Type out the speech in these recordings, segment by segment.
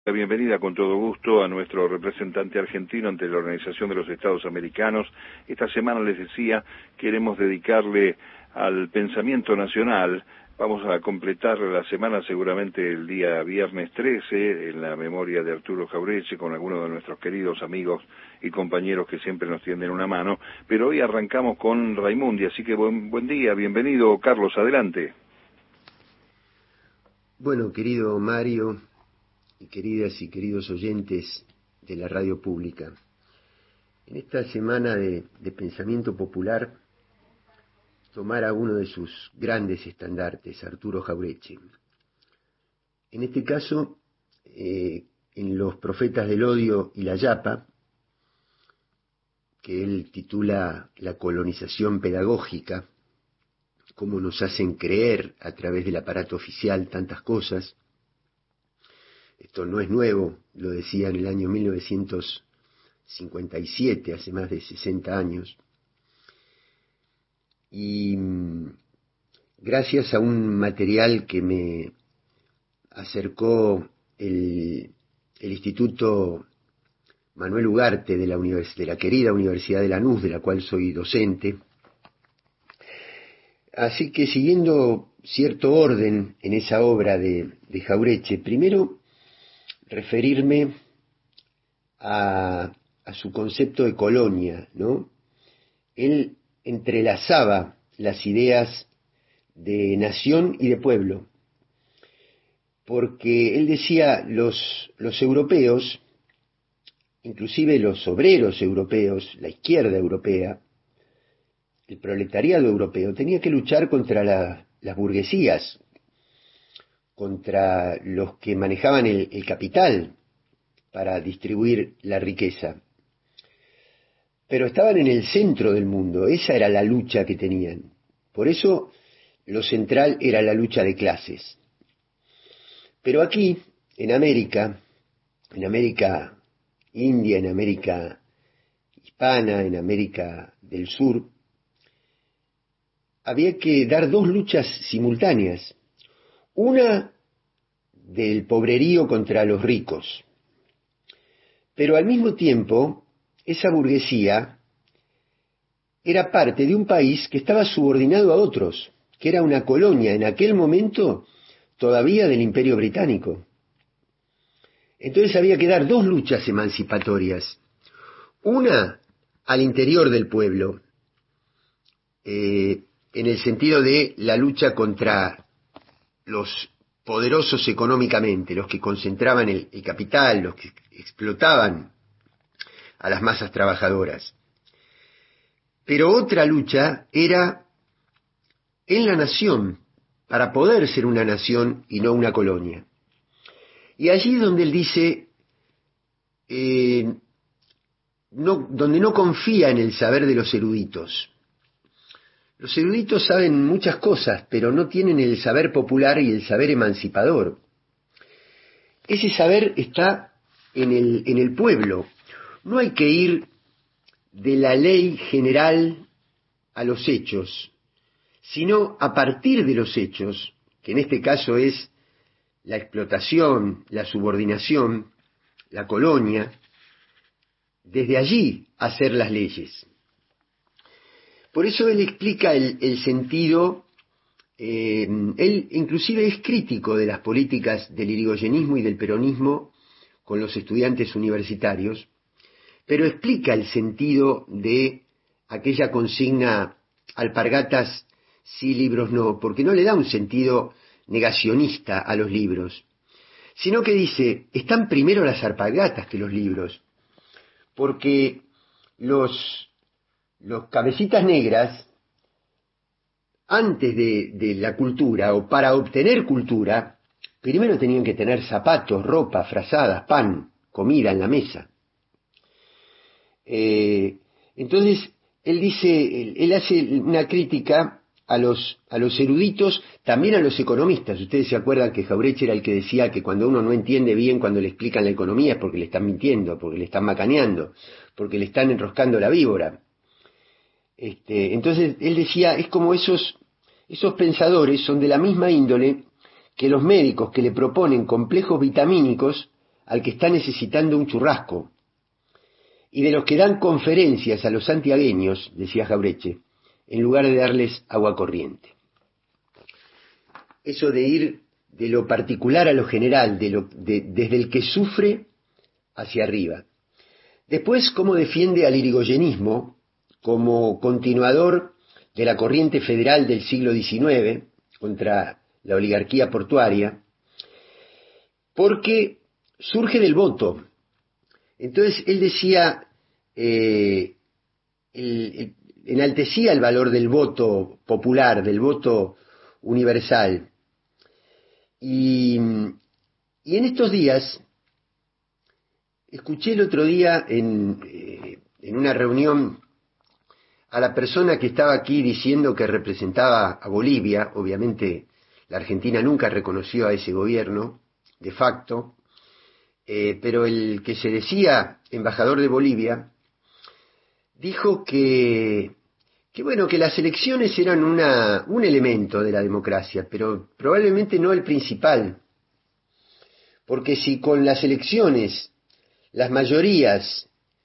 La bienvenida con todo gusto a nuestro representante argentino ante la Organización de los Estados Americanos. Esta semana, les decía, queremos dedicarle al pensamiento nacional. Vamos a completar la semana seguramente el día viernes 13 en la memoria de Arturo Jauretche con algunos de nuestros queridos amigos y compañeros que siempre nos tienden una mano. Pero hoy arrancamos con Raimundi, así que buen día, bienvenido Carlos, adelante. Bueno, querido Mario y queridas y queridos oyentes de la radio pública, en esta semana de pensamiento popular, tomar a uno de sus grandes estandartes, Arturo Jauretche. En este caso, en Los Profetas del Odio y la Yapa, que él titula La colonización pedagógica, cómo nos hacen creer a través del aparato oficial tantas cosas. Esto no es nuevo, lo decía en el año 1957, hace más de 60 años. Y gracias a un material que me acercó el Instituto Manuel Ugarte de la querida Universidad de Lanús, de la cual soy docente. Así que siguiendo cierto orden en esa obra de Jauretche, primero referirme a su concepto de colonia, ¿no? Él entrelazaba las ideas de nación y de pueblo, porque él decía los europeos, inclusive los obreros europeos, la izquierda europea, el proletariado europeo, tenía que luchar contra las burguesías, contra los que manejaban el capital para distribuir la riqueza. Pero estaban en el centro del mundo, esa era la lucha que tenían. Por eso lo central era la lucha de clases. Pero aquí, en América India, en América hispana, en América del Sur, había que dar dos luchas simultáneas. Una del pobrerío contra los ricos. Pero al mismo tiempo, esa burguesía era parte de un país que estaba subordinado a otros, que era una colonia en aquel momento todavía del Imperio Británico. Entonces había que dar dos luchas emancipatorias. Una al interior del pueblo, en el sentido de la lucha contra los poderosos económicamente, los que concentraban el capital, los que explotaban a las masas trabajadoras. Pero otra lucha era en la nación, para poder ser una nación y no una colonia. Y allí donde él dice, donde no confía en el saber de los eruditos. Los eruditos saben muchas cosas, pero no tienen el saber popular y el saber emancipador. Ese saber está en el pueblo. No hay que ir de la ley general a los hechos, sino a partir de los hechos, que en este caso es la explotación, la subordinación, la colonia, desde allí hacer las leyes. Por eso él explica el sentido, él inclusive es crítico de las políticas del irigoyenismo y del peronismo con los estudiantes universitarios, pero explica el sentido de aquella consigna alpargatas sí, libros no, porque no le da un sentido negacionista a los libros, sino que dice, están primero las alpargatas que los libros, porque los cabecitas negras, antes de la cultura, o para obtener cultura, primero tenían que tener zapatos, ropa, frazadas, pan, comida en la mesa. Entonces, él hace una crítica a los eruditos, también a los economistas. Ustedes se acuerdan que Jauretche era el que decía que cuando uno no entiende bien cuando le explican la economía es porque le están mintiendo, porque le están macaneando, porque le están enroscando la víbora. Entonces él decía, es como esos pensadores son de la misma índole que los médicos que le proponen complejos vitamínicos al que está necesitando un churrasco, y de los que dan conferencias a los santiagueños, decía Jauretche, en lugar de darles agua corriente. Eso de ir de lo particular a lo general, desde el que sufre hacia arriba. Después, cómo defiende al irigoyenismo como continuador de la corriente federal del siglo XIX contra la oligarquía portuaria, porque surge del voto. Entonces él decía, enaltecía el valor del voto popular, del voto universal. Y en estos días, escuché el otro día en una reunión a la persona que estaba aquí diciendo que representaba a Bolivia. Obviamente la Argentina nunca reconoció a ese gobierno de facto, pero el que se decía embajador de Bolivia dijo que las elecciones eran un elemento de la democracia, pero probablemente no el principal, porque si con las elecciones las mayorías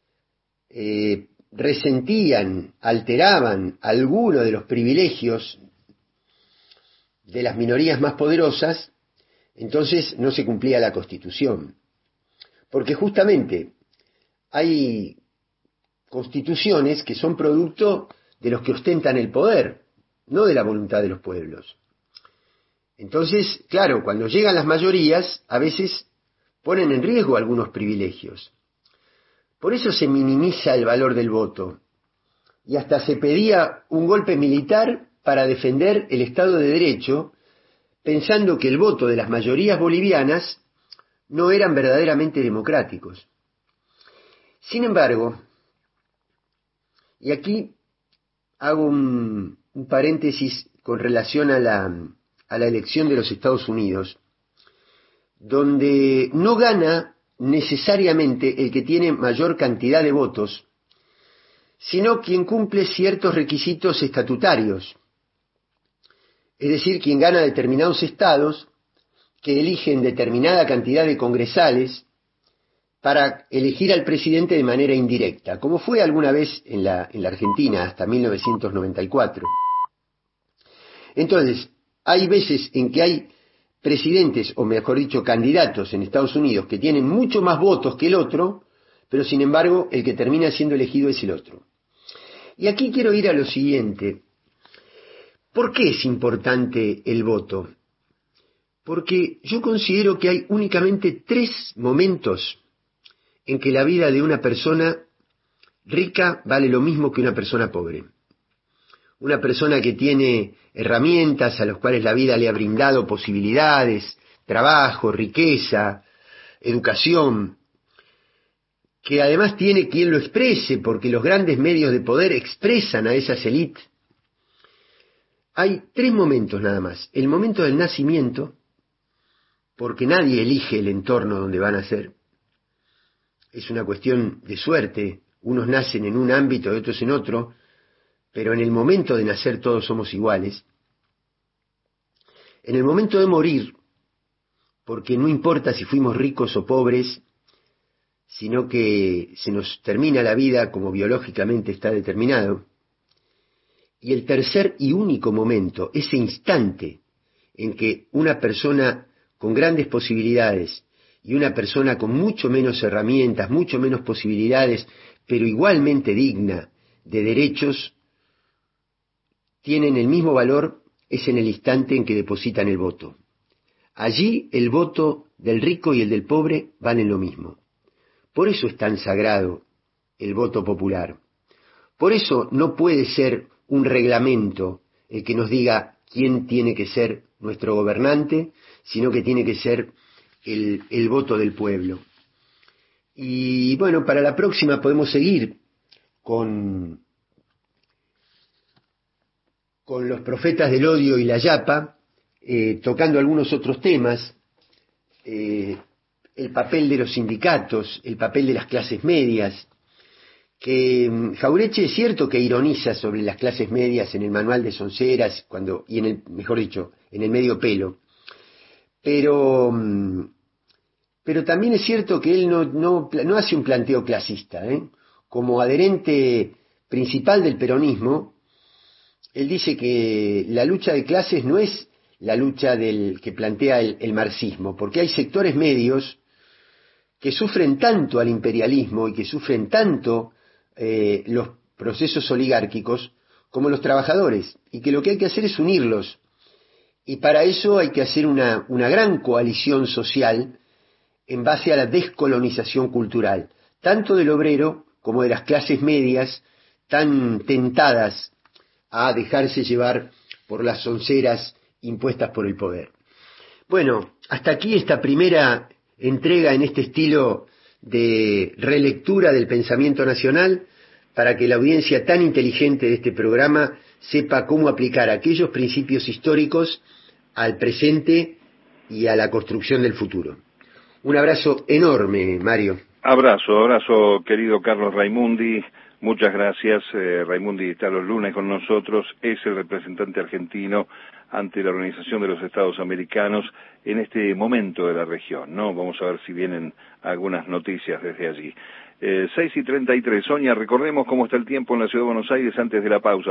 resentían, alteraban alguno de los privilegios de las minorías más poderosas, entonces no se cumplía la Constitución. Porque justamente hay constituciones que son producto de los que ostentan el poder, no de la voluntad de los pueblos. Entonces, claro, cuando llegan las mayorías, a veces ponen en riesgo algunos privilegios. Por eso se minimiza el valor del voto, y hasta se pedía un golpe militar para defender el Estado de Derecho, pensando que el voto de las mayorías bolivianas no eran verdaderamente democráticos. Sin embargo, y aquí hago un paréntesis con relación a la elección de los Estados Unidos, donde no gana necesariamente el que tiene mayor cantidad de votos, sino quien cumple ciertos requisitos estatutarios, es decir, quien gana determinados estados que eligen determinada cantidad de congresales para elegir al presidente de manera indirecta, como fue alguna vez en la Argentina hasta 1994. Entonces, hay veces en que hay presidentes, o mejor dicho, candidatos en Estados Unidos que tienen mucho más votos que el otro, pero sin embargo el que termina siendo elegido es el otro. Y aquí quiero ir a lo siguiente. ¿Por qué es importante el voto? Porque yo considero que hay únicamente 3 momentos en que la vida de una persona rica vale lo mismo que una persona pobre. Una persona que tiene herramientas a las cuales la vida le ha brindado posibilidades, trabajo, riqueza, educación, que además tiene quien lo exprese, porque los grandes medios de poder expresan a esas élites. Hay 3 momentos nada más. El momento del nacimiento, porque nadie elige el entorno donde van a nacer. Es una cuestión de suerte. Unos nacen en un ámbito y otros en otro, pero en el momento de nacer todos somos iguales. En el momento de morir, porque no importa si fuimos ricos o pobres, sino que se nos termina la vida como biológicamente está determinado. Y el tercer y único momento, ese instante en que una persona con grandes posibilidades y una persona con mucho menos herramientas, mucho menos posibilidades, pero igualmente digna de derechos, tienen el mismo valor, es en el instante en que depositan el voto. Allí el voto del rico y el del pobre valen lo mismo. Por eso es tan sagrado el voto popular. Por eso no puede ser un reglamento el que nos diga quién tiene que ser nuestro gobernante, sino que tiene que ser el voto del pueblo. Y bueno, para la próxima podemos seguir con los profetas del odio y la yapa, tocando algunos otros temas, el papel de los sindicatos, el papel de las clases medias, que Jauretche es cierto que ironiza sobre las clases medias en el manual de Sonceras, mejor dicho, en el medio pelo, pero pero también es cierto que él no hace un planteo clasista, ¿eh? Como adherente principal del peronismo, él dice que la lucha de clases no es la lucha que plantea el marxismo, porque hay sectores medios que sufren tanto al imperialismo y que sufren tanto los procesos oligárquicos como los trabajadores, y que lo que hay que hacer es unirlos, y para eso hay que hacer una gran coalición social en base a la descolonización cultural, tanto del obrero como de las clases medias, tan tentadas a dejarse llevar por las sonceras impuestas por el poder. Bueno, hasta aquí esta primera entrega en este estilo de relectura del pensamiento nacional, para que la audiencia tan inteligente de este programa sepa cómo aplicar aquellos principios históricos al presente y a la construcción del futuro. Un abrazo enorme, Mario. Abrazo, querido Carlos Raimundi. Muchas gracias. Raimundi está los lunes con nosotros, es el representante argentino ante la Organización de los Estados Americanos en este momento de la región, ¿no? Vamos a ver si vienen algunas noticias desde allí. 6:33. Sonia, recordemos cómo está el tiempo en la Ciudad de Buenos Aires antes de la pausa.